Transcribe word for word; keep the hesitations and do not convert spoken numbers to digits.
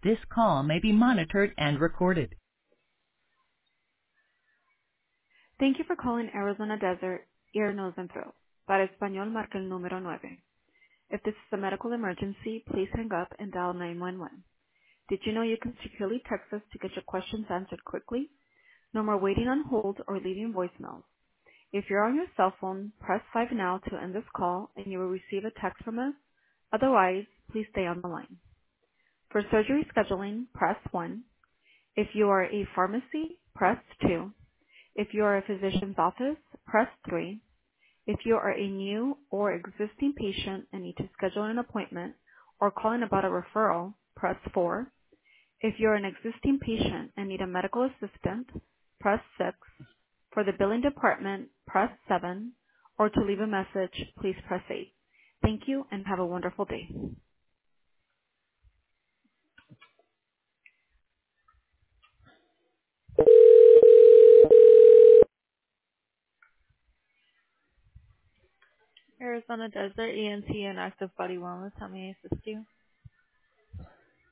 This call may be monitored and recorded. Thank you for calling Arizona Desert Ear, Nose, and Throat. Para español, marca el número nueve. If this is a medical emergency, please hang up and dial nine one one. Did you know you can securely text us to get your questions answered quickly? No more waiting on hold or leaving voicemails. If you're on your cell phone, press five now to end this call and you will receive a text from us. Otherwise, please stay on the line. For surgery scheduling, press one. If you are a pharmacy, press two. If you are a physician's office, press three. If you are a new or existing patient and need to schedule an appointment or calling about a referral, press four. If you're an existing patient and need a medical assistant, press six. For the billing department, press seven. Or to leave a message, please press eight. Thank you and have a wonderful day. Arizona Desert E N T and Active Body Wellness, how may I assist you?